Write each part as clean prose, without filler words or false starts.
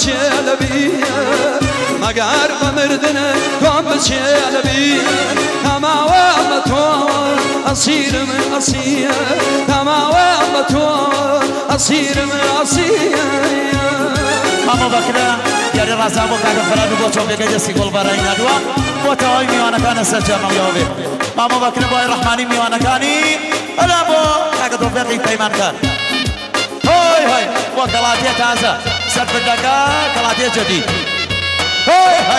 بچلبی مگر بمردن کام بچلبی تمام تو اسیر من اسیر تمام تو اسیر من اسیر اما بکره یاری رازم و کار فرار رو چون بگه جسی گل برای ندوا و توی میوانه کان سرچه نمیابه اما بکره با رحمانی میوانه کانی الا با کاغذ توفیقی پیمان کن هاي هاي وكلاتي تازة سرف الدقا كلاتي جديد هاي هاي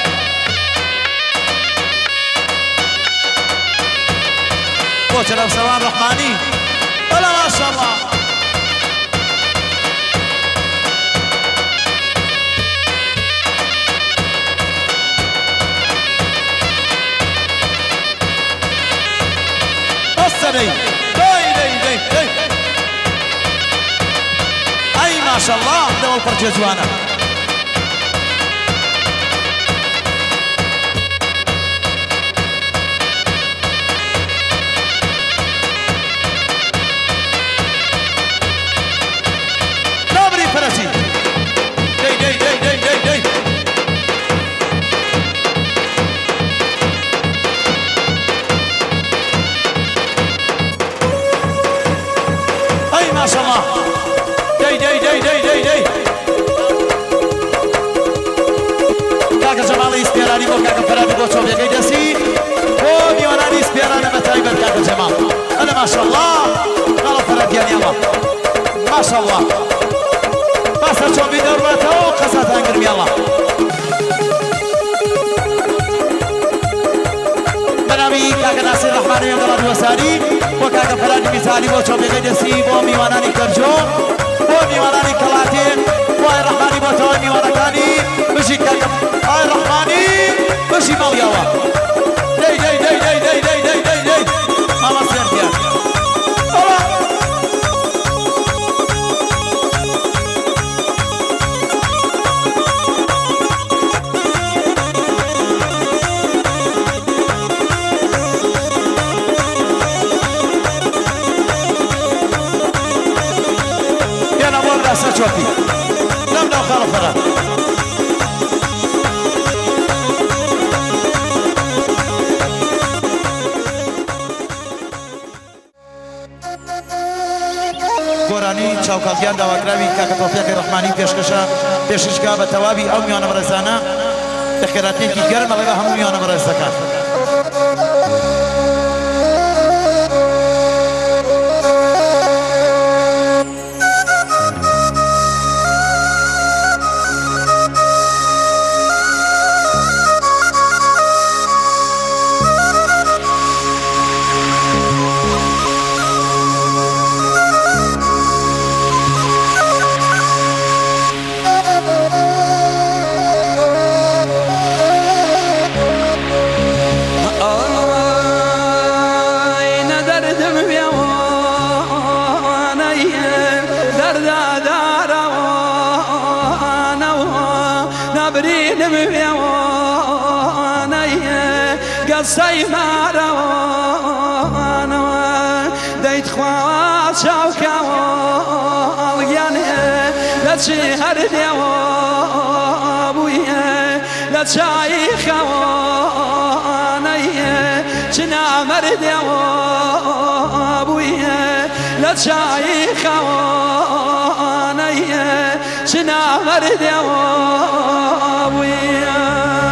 وشرب سلام رحماني ولا ما شاء الله السني ما شاء الله دول فرجة جوانا نابري فرسي دي دي دي دي دي دي اي ما شاء الله كاكا جمالي اسبيراني بو كاكا فرادي بو شوف يا جسي بو ميوناني اسبيراني متايبر كاكا جمال انا ما شاء الله غلط فرادي يلا ما شاء الله بس شوف دورته وقصت انقرم يلا بنامي كاكا ناصر الرحمن يغلط وساري وكاكا فرادي مثالي بو شوف يا جسي بو ميوناني كرجو بو ميوناني كلاتي واي رحماني بوتوي ميوانكاني بشي كاكا واي رحماني بشي مالياوا دي دي دي دي دي دي دي دي دي ماما سيرتيا يا نمر راسا شوفي نمنا وخالف فرا گۆرانی چاوکەڵتیان داواکراوی کاکە تۆفیقی ڕەحمانی پێشکەشگا بە تەواوی ئەو میوانە بەڕێزانە خێراتێکی گەرمە لەگە هەموو میوانە بەڕێز دەکات. قصي ماروان ديت خواص شوكاوال يعني لا تشهر ديوابويا لا تشايخ وانيا تنامر ديوابويا لا تشايخ وانيا تنامر ديوابويا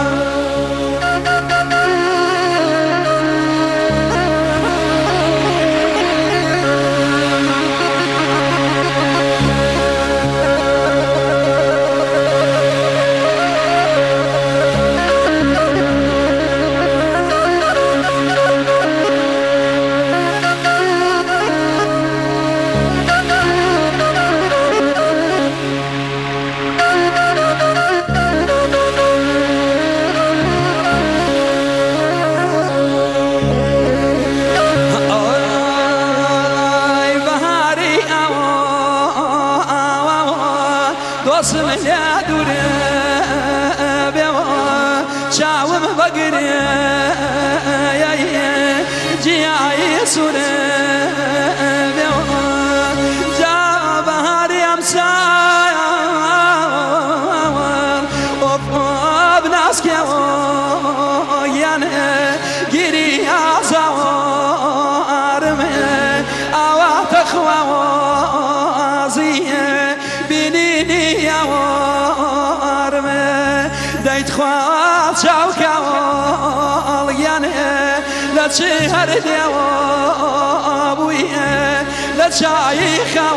وصم يا دوري بيوا شاوم بقري يا جياي سوري بيوا جا بهاري امسا ناسکه یعنی گیری آزارمه آوات خوازیه بینینی آورمه دایت خواه چاوکال یعنی لچه هر دیوابویه لچایی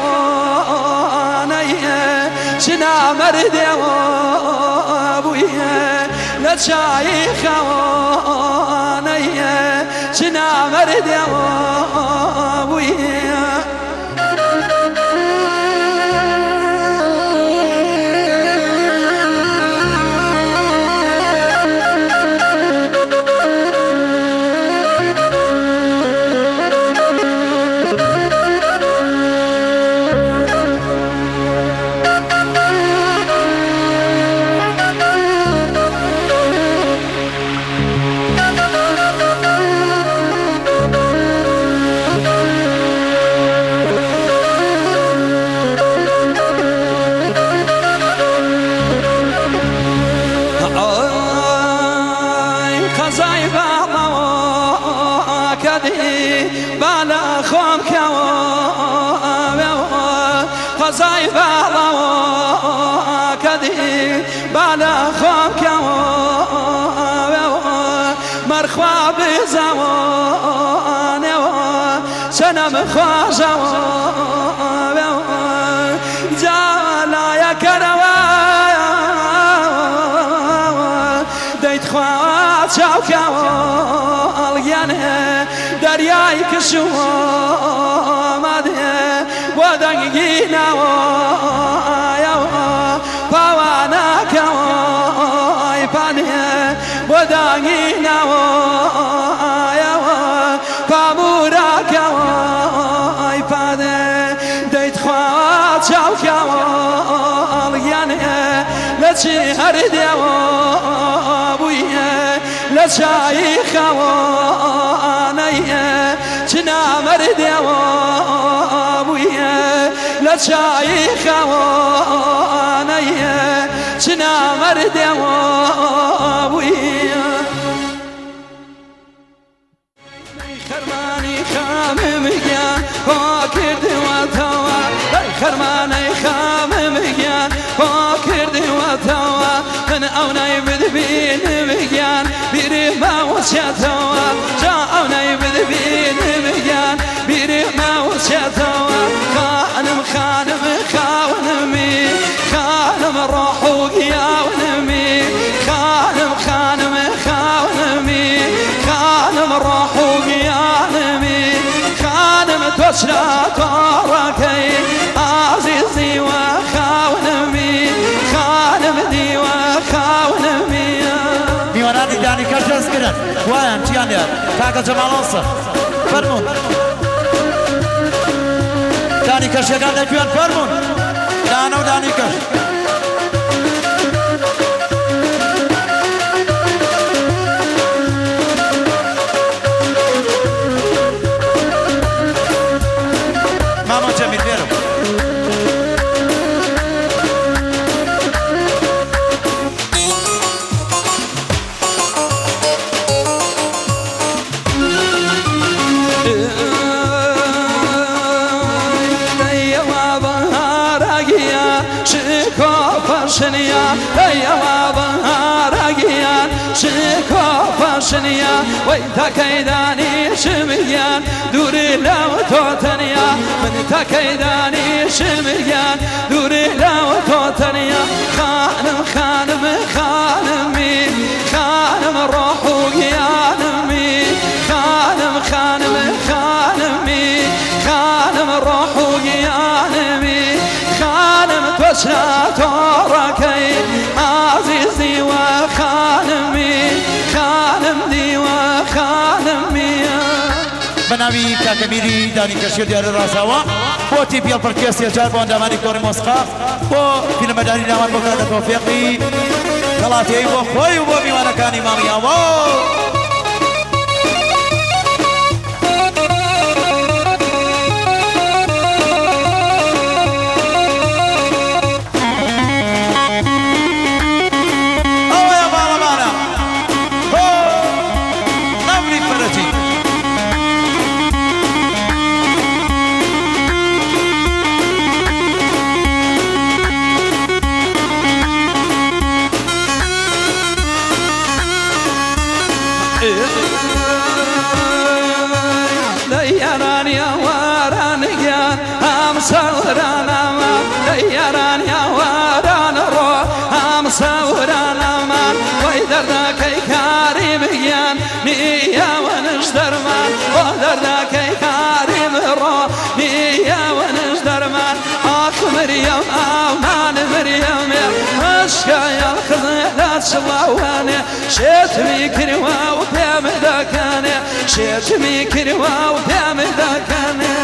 خوانیه چنا مرده وابویه لچایی خوانیه چنا مرده وابویه بالا خون قضای بالا کدی بالا خون مرخوا بزوان سنم خوازوان جالا یکروا دیت خواه چاوکوال یعنی دریای کشو آمده ودنگی نوایا پاوانا کوای پانه ودنگی نوایا پامورا کوای پانه دیت خواه چاو کوال یعنی لچی هر دیوابویه لچایی خوانیه چنا مرده وابویه لچایی خوانیه چنا مرده وابویه خرمانی خامم گیان ها کرده و توا خرمانی خامم گیان ها کرده و توا من اونای بدبین میگن بیری ما وسیتوا جا اونای بدبین میگن بیری ما وسیتوا خانم خانم خاونمی خانم روحو گیاونمی خانم خانم خاونمی خانم روحو گیانمی خانم توشرا تارکی عزیزی و خاونمی خانم دی و خاونمی میوانانی دانی کردنس کردن وایان چیان دیار کاکا جمالانسا فرمون دانی کشگان نکویان فرمون دانو دانی کش ماما جمیل بیرو شنیا یا بهارگیان شکوفا شنیا وی تکیدانی شمیان دوری لو تو تنیا من تکیدانی شمیان دوری لو تو تنیا خانم خانم خانمی خانم روحو گیانمی خانم خانم خانمی خانم روحو گیانمی خانم توشنا تورکی عزیزی و خانمی خانم دی و خانمی بناوی کاکمیری دانی کشی دیار رازاوا با تی پیال پرکیسی جار با اندامانی کور موسقا با فیلم داری نامان بکرد توفیقی کلاتی ای با خوی و با میوانکانی مامی آوا برداكي كاري مروني يا ونش درمان آخ مريم آمان مريم أشكايا الخزيلات شلاواني شتمي كروا وبيام داكاني شتمي كروا وبيام داكاني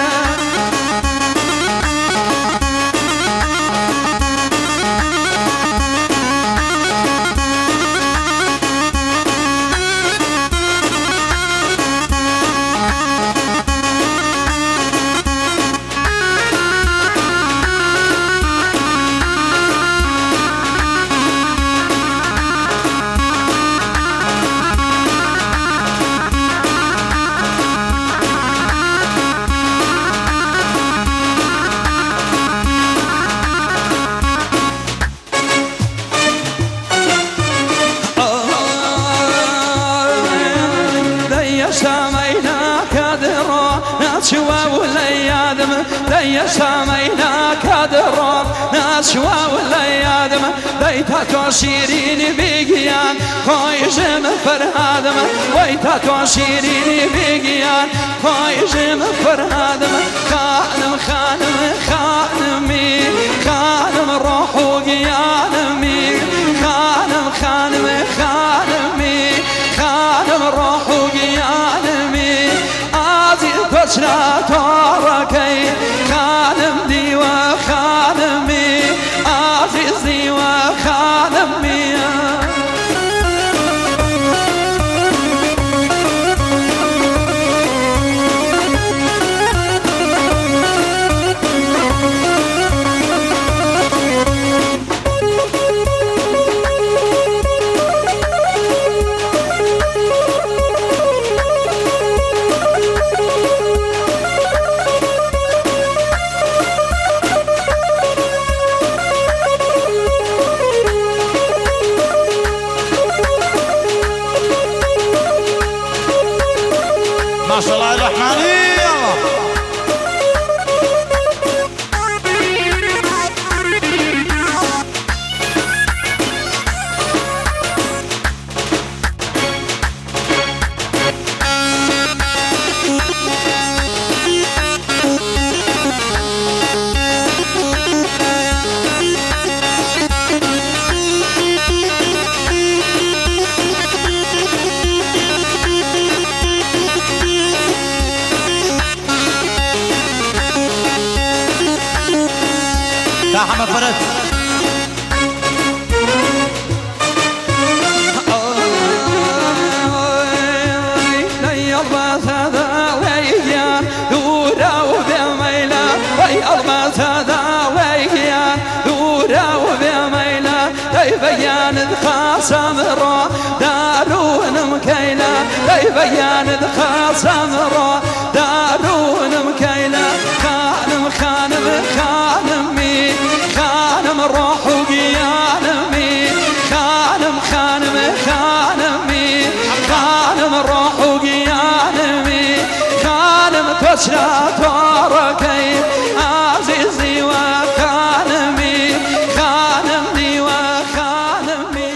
ناشوا ولا يادم دي سامينا كدرون ناشوا ولا يادم ديتا توشيرين بيجيان خويجم فرهادم ويتا توشيرين بيجيان خويجم فرهادم خانم خانم خانمي خانم روحو جيانمي خانم خانم خانمي خانم روحو جيانمي بشرا تاركي خانم دي وخانمي عزيزي وخانمي ما شاء الله الرحماني يا حمد فرد لي الباس هذا ويجيان دورا وبميلا وي الباس هذا ويجيان دورا وبميلا بيان الخاصم رو دارون مكيلا بيان الخاصم رو دارون مكيلا خانم خانم خانمي خانم الروح وقيانمي خانم خانم خانمي خانم الروح وقيانمي خانم تشرى توركي عزيزي وخانمي خانمني وخانمي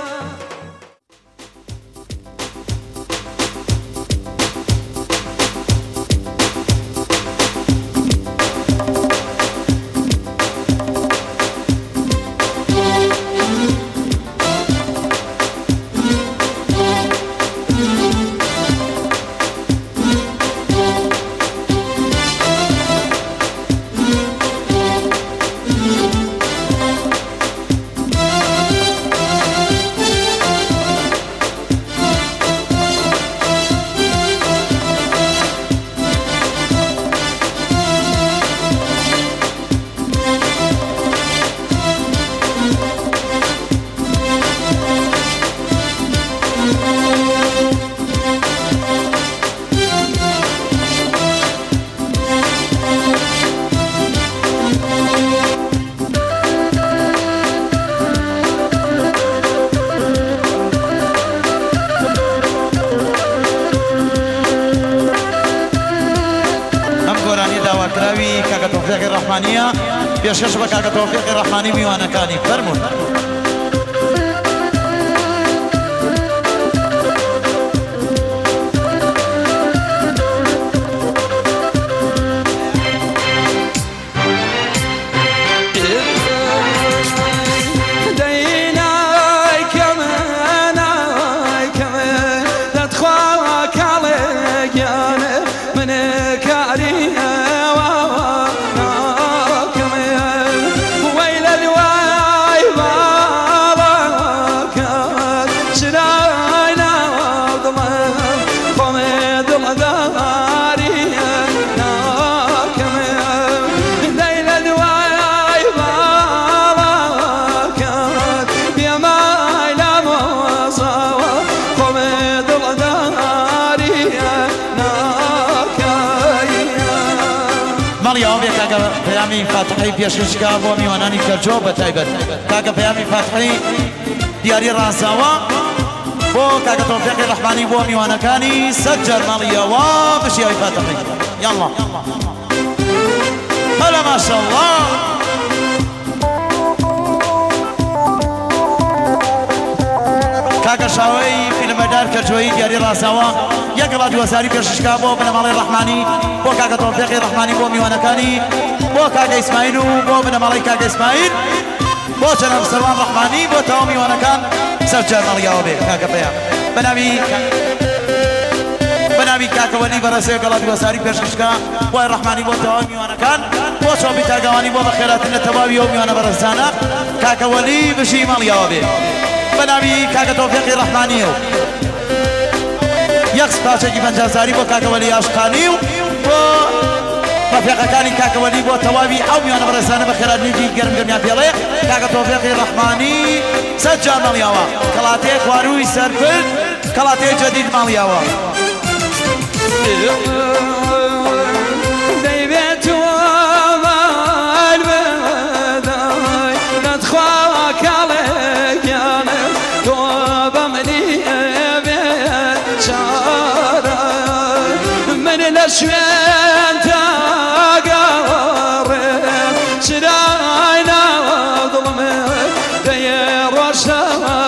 كراوي كاكا توفيق الرحمانية بيشكش بكاكا توفيق الرحماني ميوانا كاني فرمون پەیامی فاتحی پێشکەشکا بۆ میوانانی کەرجۆ بەتایبەت کاکە پەیامی فاتحی دیاری ڕازاوە بۆ کاکە تۆفیقی ڕەحمانی بۆ میوانەکانی سەجەر ماڵیەوە بشیاوی فاتحی یاڵڵا هەلا ماشەڵڵا کاکە شاوەی فیلمەدار کەرجۆیی دیاری ڕازاوە یەکەڵا دووەساری پێشکەشکا بۆ بنەماڵی ڕەحمانی بۆ کاکە تۆفیقی ڕەحمانی بۆ میوانەکانی بۆ کاکە ئیسماعیل و بۆ بنەماڵی کاکە ئیسماعیل بۆ جەناب سەروان ڕەحمانی بۆ تەواو میوانەکان سەرجەر ماڵیاوە بێ کاکە پەیام بەناوی کاکەوەلی بەڕێزەیە گەڵا دووەساری پێشکەشکا بۆی ڕەحمانی بۆ تەواوی میوانەکان بۆ چۆبی تاگەوانی بۆ بەخێراتن لە تەواوی ئەو میوانە بەڕێزانە کاکەوەلی بژی ماڵیاوە بێ بەناوی کاکە تۆفیقی ڕەحمانیە و یەک سپاسێکی پەنجازاری بۆ کاکەوەلی ئاشقانی و بۆ ڕەفیقەکانی کاکەوەلی بۆ تەواوی ئەو میوانە بەڕێزانە بەخێراتنێکی گەرمگەرمیان پێڵێ کاکە تۆفیقی ڕەحمانی سەجار ماڵیاوە کەڵاتەیە خوارووی سەرکرد کەڵاتەیە جەدید ماڵیاوە دەیبێت وەمال بەدای دەتخوا کاڵێکیانە تۆ بە منی بێت چارە من لە شوێن تاگەڕێم چرای ناوە دڵمە دەیێ ڕۆژەوە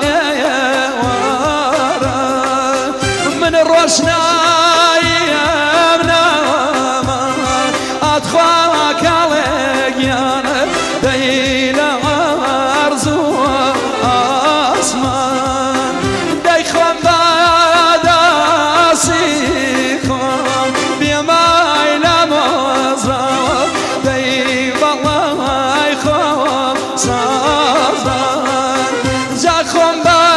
من ڕۆژناییم نامە ئەتخوا کاڵێکیانە دەی لە ئەرزووە ئاسمان دەی خۆم بەدەسی خۆم بێمای لە مۆزەوە دەی بەڵای خۆم سازان جا خۆم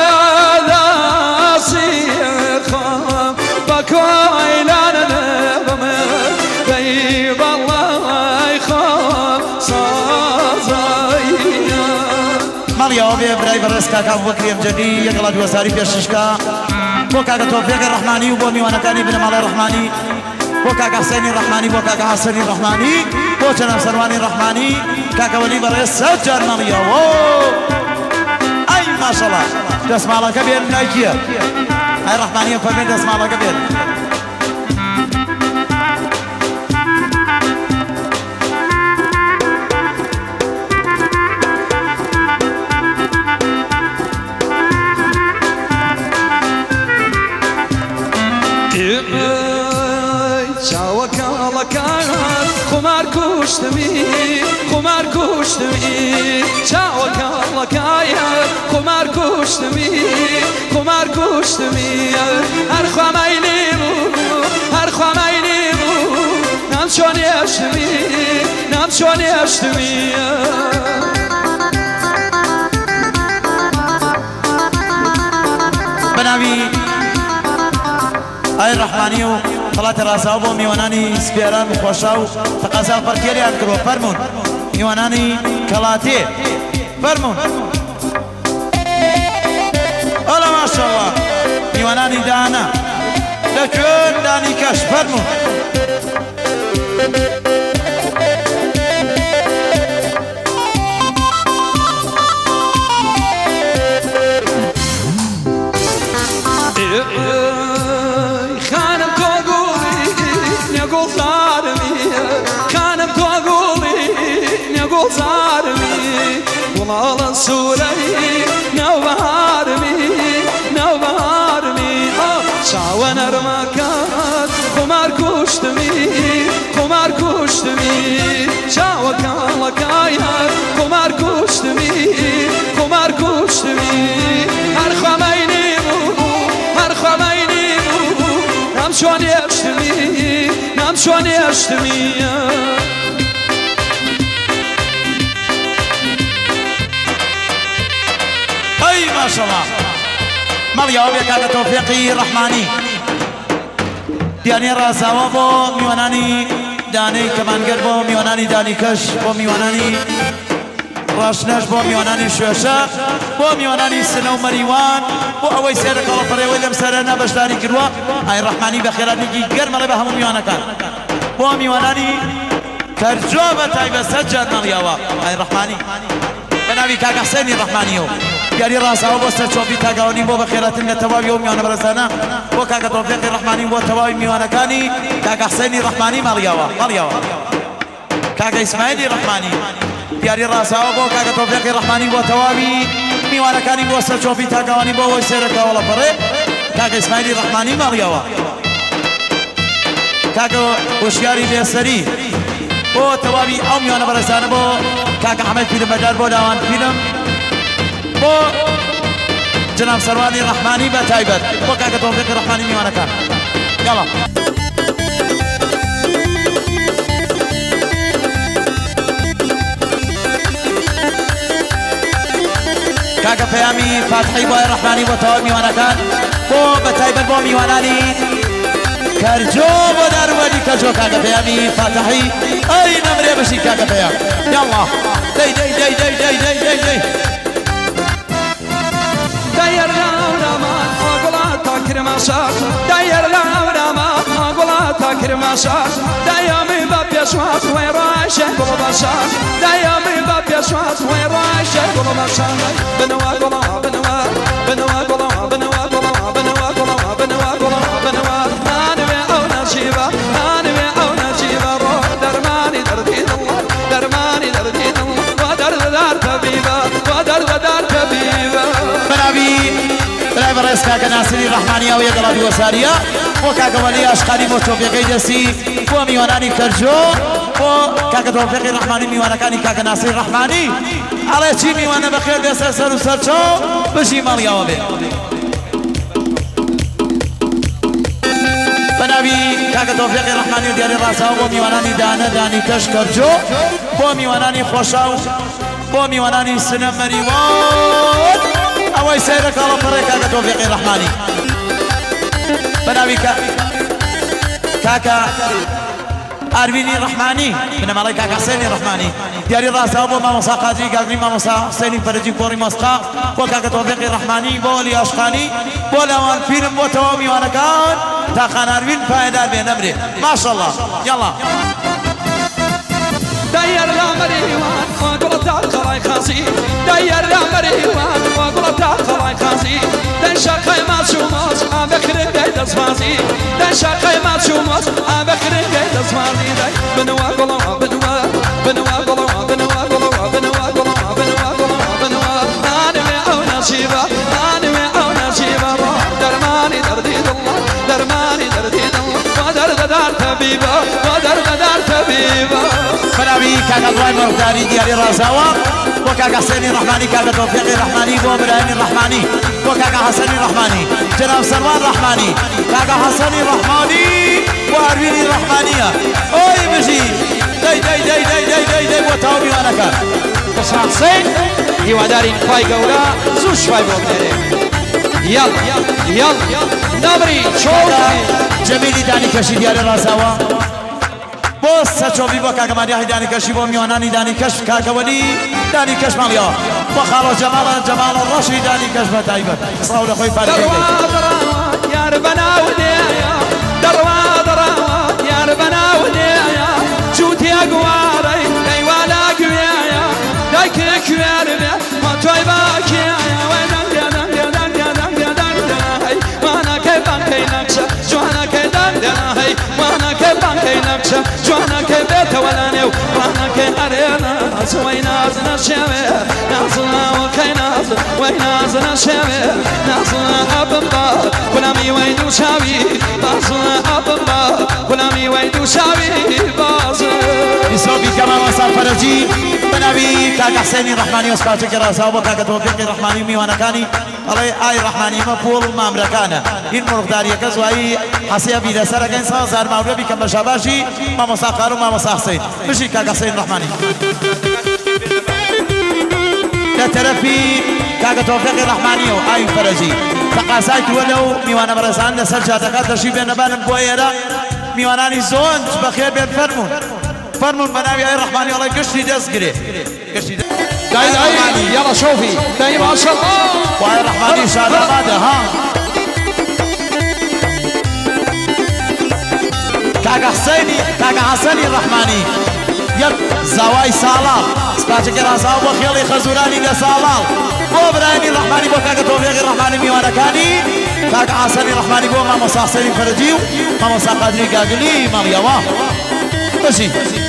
بەدەسی خۆم بە کۆیلانە نەبمە دەی بەڵای خۆم سازاییە ماڵیاوە بێ برای بەڕێز کاکە ئەبوبەکری ئەمجەدی یەکەڵا دووەساری پێشکەشکا بۆ کاکە تۆفیقی ڕەحمانی و بۆ میوانەکانی بنەماڵی ڕەحمانی بۆ کاکە حسێنی ڕەحمانی بۆ کاکە حەسەنی ڕەحمانی بۆ جەناب سەروانی ڕەحمانی کاکەوەلی بەڕێز سەجار ماڵیاوە ئەی ماشەڵڵا دەسماڵەکە بێن نایکیە ئەی ڕەحمانیە فەرمێن دەسماڵەکە بێن چاوە کاڵەکان خۆمار کوشتمی خۆمار کوشتمی چاوە کاڵەکایە خۆمار کوشتمی خۆمار کوشتمی هەر خوامەیلی بوو هەر خوامەیلی بوو نام چۆن هێشتمی نام چۆن هێشتمی بەناوی ئای ڕەحمانی و خەڵاتە ڕاستاوە بۆ میوانانی سپێران خۆشا و تەقازا فەرکێریان کردوە فەرموون میوانانی کەڵاتێ فەرموون ئەڵە ماشەڵڵا میوانانی دانا لەکوێن دانی کەش فەرموون خانم تۆگوڵی نێگوڵ زارمی خانم تۆگوڵی نێگوڵ زارمی وڵاڵە سوورەی نەوبەهارمی نەوبەهارمی چاوە نەرمەکەت خۆمار کوشتمی خۆمار کوشتمی چاوە کاڵەکایە خۆمار کوشتمی خۆمار کوشتمی هەر خوامەیلی بوو هەر خوامەیلی بوو نام چۆن هێشتمی نام چۆن هێشتمی ئەی ماشەڵڵا ماڵیاوە بێ کاکە تۆفیقی ڕەحمانی دیانێ ڕازاوە بۆ میوانانی دانەی کەمانگەر بۆ میوانانی دانیکەش بۆ میوانانی ڕاشنەش بۆ میوانانی شوێشە بۆ میوانانی سنە و مەریوان بۆ ئەوەی سێرە کەڵەپەڕێوەی لەم سەرانە بەشداری کردووە ئای ڕەحمانی بە خێراتێکی گەرمەڵێ بە هەموو میوانەکان بۆ میوانانی كرجوبة تايبة سجل مغيوة هاي رحماني بنابي كاك حسيني رحمانيو ياري راسا وبوستا شوفي تاقاوني بو بخيرات من التوابي وميوانا برسانا بو كاك توفيق رحماني بو التوابي ميوانا كاني كاك حسيني رحماني مغيوة كاك اسماعيلي رحماني ياري راسا وبو كاك توفيق رحماني بو التوابي ميوانا كاني بوستا شوفي تاقاوني بو ويسيركا ولا فريق كاك اسماعيلي رحماني مغيوة كاك وشياري بيسري بو توابي او ميوانا برسانا بو كاك احمد فيلم مدار بو داوان فيلم بو جناب سرواني الرحماني بتايبت بو كاك توفيق الرحماني ميوانا كان يلا كاك فيامي فاتحي بو الرحماني بو توابي ميوانا كان بو بتايبت بو ميواناني كرجو بدار ودي كرجو كاكا فيامي فاتحي اي نمري بشي كاكا فيام يلا دي دي دي دي دي دي دي دي داير لاورامان اقولا تاكر ماشاش داير لاورامان اقولا تاكر ماشاش دايامي باب يشواش ويراش قلو باشاش دايامي باب يشواش ويراش قلو باشاش بنوا قلو بنوا بنوا قلو بنوا قلو بنوا قلو بنوا قلو بنوا شيبا أنا وأنا شيبا روح درماني دردين الله درماني دردين الله ودر دار طبيبا ودر دار طبيبا بنابي درايفر رئيس كاكا ناصري الرحمانية ويقرأ بوسارية وكاكا ولي أشقاني موتوفيقي جسي وميواناني كرجو وكاكا توفيقي الرحماني ميوانا كاني كاكا ناصري الرحماني على شي ميوانا بخير بيسر سر وسرشو بشي ماليا وبي بنابي كاكا توفيق الرحماني دياري راساو بو ميواناني دانا داني كش كرجو بو ميواناني خوشاو بو ميواناني سنم مريوان اوي سيرك على فريق كاكا توفيق الرحماني بنابي كاكا أرويني الرحماني من مالي كاكا حسيني الرحماني دياري راساو بو ماموسا قادري قادري ماموسا حسيني فرجي كوري مسقا بو كاكا توفيق الرحماني بو لي أشقاني بو لوان فيلم بو توامي وانا كان تا خاناروين فايدار بين أمري ما شاء الله يلا داير لا مريوان وقلت تاخراي خاسي داير لا مريوان وقلت تاخراي خاسي دنشاقي ما شوموس أبكرين دايد أصفازي دنشاقي ما شوموس أبكرين دايد أصفازي بنوا قلوا بنوا بنوا قلوا بنوا قلوا بنوا قلوا بنوا قلوا بنوا أنا وأنا شيبا أنا وأنا شيبا درماني دردين الله درماني دردين الله ودر دار طبيبا ودر دار طبيبا بنابي كاكا درايفر داري دياري راساوا وكاكا حسيني الرحماني كاكا توفيقي الرحماني بو ابراهيم الرحماني وكاكا حسني الرحماني جناب سلمان الرحماني كاكا حسني الرحماني وارويني الرحمانية اوي بجي داي داي داي داي داي داي داي وتاومي وانا كان بسان حسين هیوادارین فای گەورە زوو شوای بۆ بنێرێ یەڵ نەبری چۆڵ جەمیلی دانی کەشی دیارە ڕاستاوە بۆ سەرچۆبی بۆ کاکە ماریاهی دانی کەشی بۆ میوانانی دانی کەش کاکەوەلی دانی کەش ماڵیەوە بۆ خاڵۆ جەماڵە ڕەشی دانی کەش بە تایبەت سڵاو لە خۆی پارێکەکەی یار بەناودێیە دەڕوا دەڕاوە یار بەناودێیە جووتیا گوارەی دەیوالا گوێیە دایکێ کوێر بێ مۆتۆی باکیایە وانەکەی بانکەی نەکشە جوانەکەی دەنگدەناهەی وانەکەی بانکەی نەکشە جوانەکەی بێتەوە لە نێو وانەکەی ئەرێنە وەی نازنە شێوێ نازڵاوەکەی ناز وەی نازنە شێوێ نازڵە ئەبم بە گولامی وەی دووشاوی بازڵە ئەبم بە گولامی وەی دووشاوی بازڵ ئیسۆبی کەمامە سەرفەرەجی بەناوی کاکە حسێنی ڕەحمانی وەسپارچێکی ڕاستاوە بۆ کاکە تۆفیقی ڕەحمانی و میوانەکانی ئەڵێ ئای ڕەحمانی ئمە پۆڵ و مامرەکانە هین مڕۆکداریەکە زوایی حەسیەبی لەسەرەکەین سازار ماورە بیکەم بە شاباشی مامۆستا قار و مامۆستا حسین بژی کاکە حسێن ڕەحمانی لە تەرەفی کاکە تۆفیقی ڕەحمانی و ئای فەرەجی تەقاسای کردووە لەو میوانە بەڕێزان لەسەر جاتەکە دەشی بێنەبانم بۆ ئێرە میوانانی زۆنج بەخێر بێن فەرمونون فرمون بناوي اي الرحمن يلا قشتي دسقري قشتي داي يلا شوفي داي ما شاء الله واي الرحمن شادر ماده ها كاكا حسيني كاكا حسني الرحماني یەک زاوای ساڵاڵ سپاسێکی ڕازاو بۆ خێڵی خەزورانی لە ساڵاڵ بۆ برایانی ڕەحمانی بۆ کاکە تۆفیقی ڕەحمانی میوانەکانی کاکە ئاسانی ڕەحمانی بۆ مامۆستا حسێنی فەرجی و مامۆستا قادری گاگلی ماڵیەوە بەشی